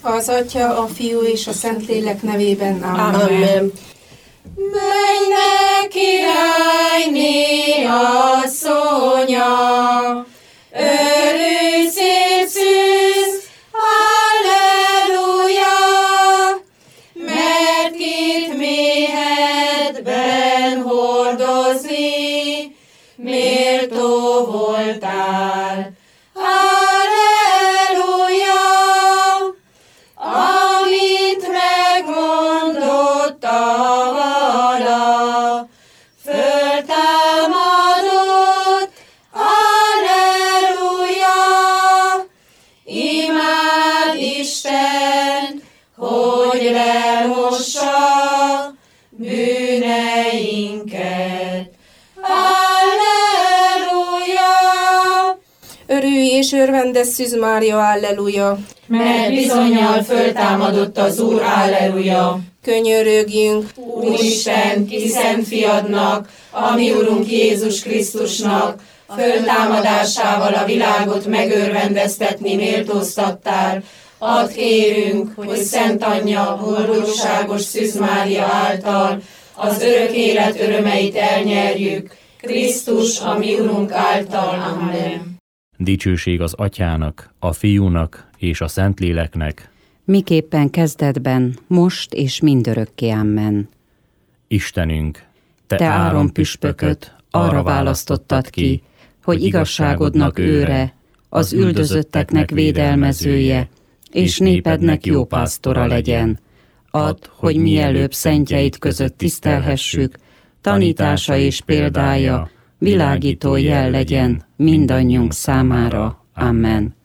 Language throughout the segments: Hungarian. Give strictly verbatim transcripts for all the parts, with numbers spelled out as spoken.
Az Atya, a Fiú és a Szentlélek nevében. Amen. Amen. Mennek királyné asszonya, örülj szép szűz, halleluja, mert kit méhedben hordozni, méltó voltál. Halleluja, amit megmondott a vala, föltámadott. Halleluja, imád Isten, hogy lemossa bűneinket. Örülj és örvendes Szűz Mária, alleluja! Mert bizonnyal föltámadott az Úr, alleluja! Könyörögjünk! Úristen, ti szent fiadnak, a mi Urunk Jézus Krisztusnak, föltámadásával a világot megörvendeztetni méltóztattál. Add kérünk, hogy Szent Anyja, boldogságos Szűz Mária által az örök élet örömeit elnyerjük. Krisztus, a mi Urunk által. Amen. Dicsőség az Atyának, a Fiúnak és a Szentléleknek, miképpen kezdetben, most és mindörökké. Amen. Istenünk, Te, Te Áron püspököt arra választottad ki, hogy igazságodnak őre, az üldözötteknek védelmezője, és népednek jó pásztora legyen. Add, hogy mielőbb szentjeid között tisztelhessük, tanítása és példája világító jel legyen mindannyiunk számára. Amen.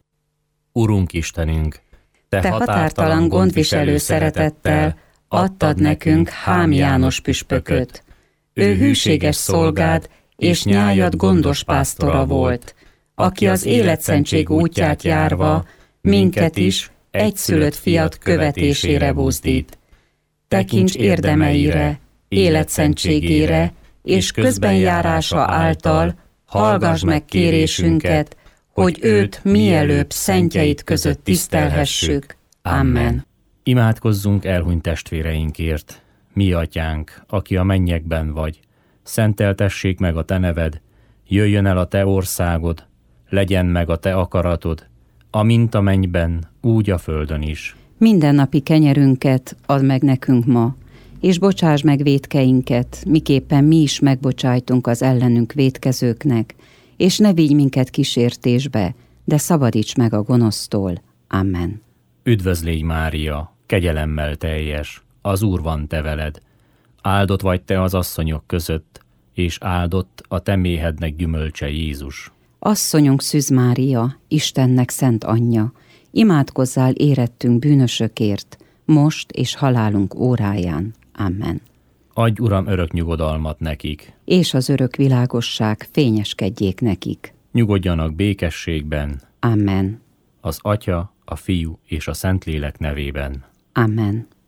Urunk Istenünk, Te, Te határtalan gondviselő szeretettel adtad nekünk Hám János püspököt. Ő hűséges szolgád és nyájad gondos pásztora volt, aki az életszentség útját járva minket is egyszülött fiat követésére buzdít. Tekints érdemeire, életszentségére és közbenjárása által hallgass meg kérésünket, hogy őt mielőbb szentjeid között tisztelhessük. Amen. Imádkozzunk elhunyt testvéreinkért. Mi Atyánk, aki a mennyekben vagy, szenteltessék meg a Te neved, jöjjön el a Te országod, legyen meg a Te akaratod, amint a mennyben, úgy a földön is. Mindennapi kenyerünket add meg nekünk ma, és bocsáss meg vétkeinket, miképpen mi is megbocsájtunk az ellenünk vétkezőknek, és ne vigy minket kísértésbe, de szabadíts meg a gonosztól. Amen. Üdvözlégy Mária, kegyelemmel teljes, az Úr van te veled. Áldott vagy te az asszonyok között, és áldott a te méhednek gyümölcse Jézus. Asszonyunk Szűz Mária, Istennek szent anyja, imádkozzál érettünk bűnösökért, most és halálunk óráján. Amen. Adj, Uram, örök nyugodalmat nekik, és az örök világosság fényeskedjék nekik. Nyugodjanak békességben. Amen. Az Atya, a Fiú és a Szentlélek nevében. Amen.